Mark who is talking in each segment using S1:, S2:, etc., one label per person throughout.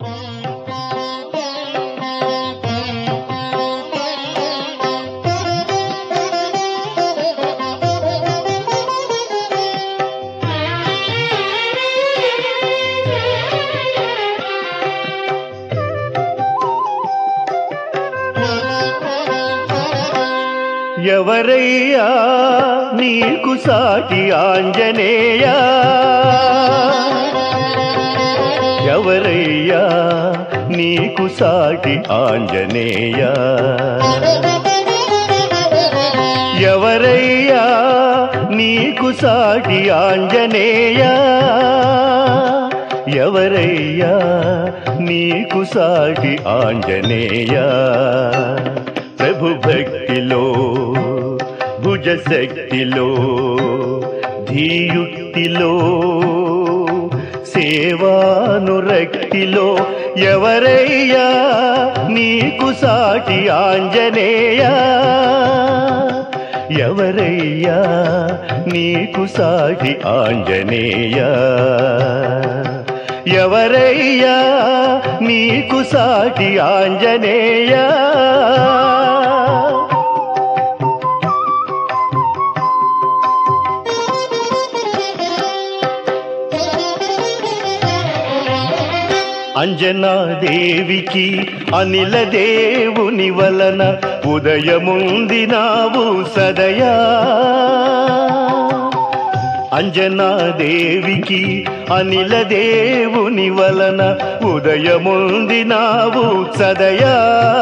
S1: ఎవరయ్యా నీకు సాటి ఆంజనేయ, ఎవరయ్యా నీకు సాటి ఆంజనేయ, ఎవరయ్యా నీకు సాటి ఆంజనేయ, ఎవరయ్యా నీకు సాటి ఆంజనేయ. ప్రభు భక్తిలో భుజశక్తిలో ధీయుక్తిలో సేవానురక్తిలో ఎవరయ్యా నీకు సాటి ఆంజనేయ, ఎవరయ్యా నీకు సాటి ఆంజనేయ, ఎవరయ్యా నీకు సాటి ఆంజనేయ. అంజనాదేవికి అనిల దేవుని వలన ఉదయముందినావు సదయా, అంజనాదేవికి అనిల దేవుని వలన ఉదయముందినావు సదయా.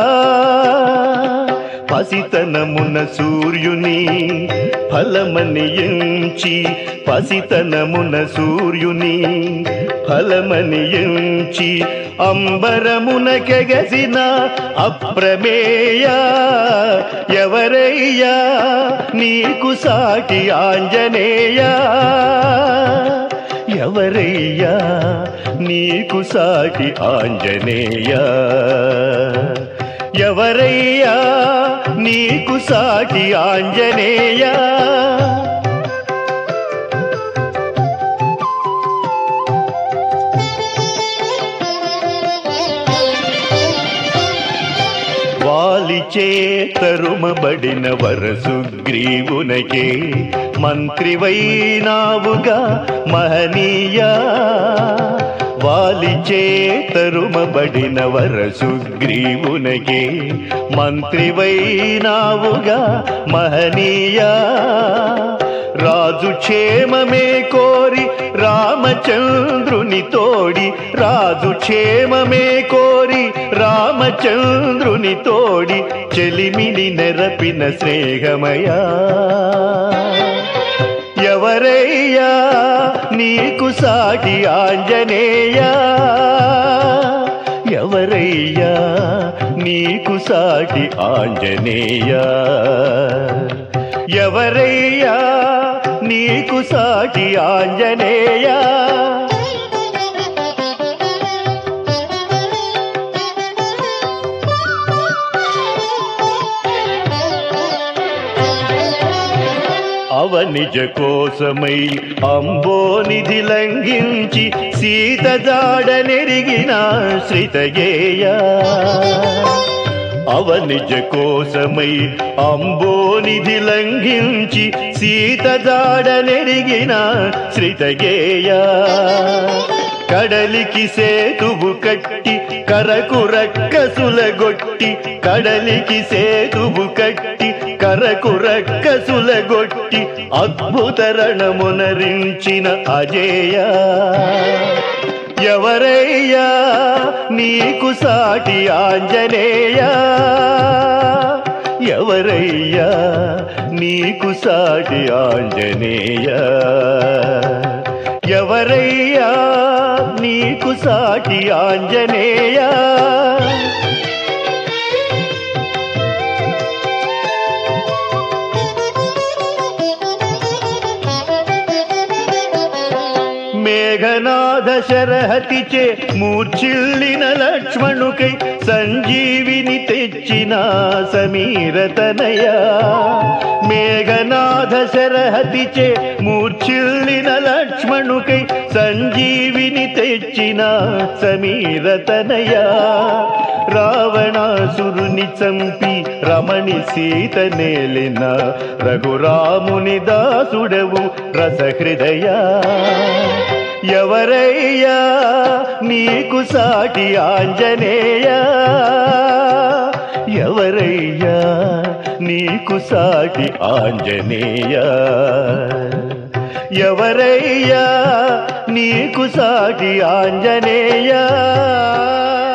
S1: పసితనమున సూర్యుని ఫలమని ఎంచి, పసితనమున సూర్యుని ఫలమని ఎంచి అంబరమున కెగసిన అప్రమేయ, ఎవరయ్యా నీకు సాటి ఆంజనేయ, ఎవరయ్యా నీకు సాటి ఆంజనేయ, ఎవరయ్యా నీకు సాటి ఆంజనేయ. వాలిచే తరుమబడిన వరసుగ్రీవునకే మంత్రివైనావుగా మహనీయ, వాలిచే తరుమబడిన వరసుగ్రీవునకే మంత్రివైనావుగా మహనీయ. రాజు క్షేమమే కోరి రామచంద్రుని తోడి, రాజు క్షేమమే కోరి రామచంద్రుని తోడి చెలిమిని నెరపిన స్నేహమయా, ఎవరయ్యా నీకు సాటి ఆంజనేయ, ఎవరయ్యా నీకు సాటి ఆంజనేయ, ఎవరయ్యా నీకు సాటి ఆంజనేయ. అవనిజ కోసమై అంబోనిధి లంఘించి సీత జాడనెరిగిన శ్రితగేయ, అవనిజ కోసమై అంబోనిధి లంఘించి సీత జాడనెరిగిన శ్రితగేయ. కడలికి సేతువు కట్టి కరకు రక్కసులగొట్టి, కడలికి సేతువు కట్టి కరకు రక్కసులగొట్టి అద్భుత రణమునరించిన అజేయ, ఎవరయ్యా నీకు సాటి ఆంజనేయ, ఎవరయ్యా నీకు సాటి ఆంజనేయ, ఎవరయ్యా నీకు సాటి ఆంజనేయ. మేఘనాథ శరహతిచే మూర్ఛిల్లిన లక్ష్మణుకై సంజీవిని తెచ్చిన సమీరతనయ మేఘనాథ శరహతిచే మూర్ఛిల్లిన లక్ష్మణుకై సంజీవిని తెచ్చిన సమీరతనయ రావణాసురుని చంపి రమణి సీత నేలిన రఘురాముని దాసుడవు రసహృదయ ఎవరయ్యా నీకు సాటి ఆంజనేయ ఎవరయ్యా నీకు సాటి ఆంజనేయ ఎవరయ్యా నీకు సాటి ఆంజనేయ